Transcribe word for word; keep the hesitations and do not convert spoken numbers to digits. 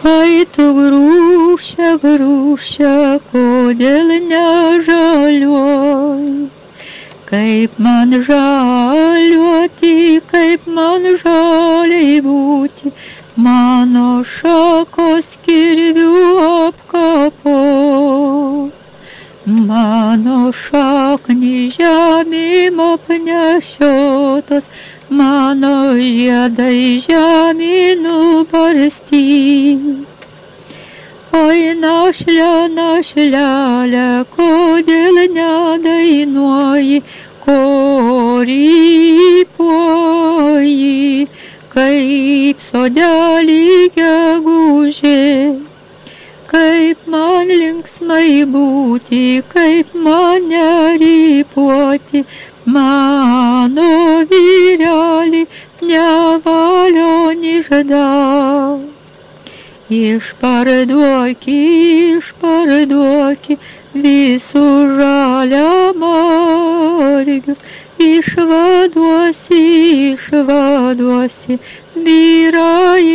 Oi tu grūšia, grūšia, kodėl nežaliuoji? Kaip man žaliuoti, kaip man žaliai būti, mano šakos kirvių apkapot. Mano šaknys žemėm apnešiotos, mano žiedai žemėn nubarstyti. Oi našle, našlele, kodėl nedainuoji, ko rypuoji, kaip sodelį gegužė. Kaip man linksmai būti, kaip man nerypuoti, mano vyrelį nevalio nižda. Išparduoki, išparduoki visų žalia margius, išvaduosi, išvaduosi vyrą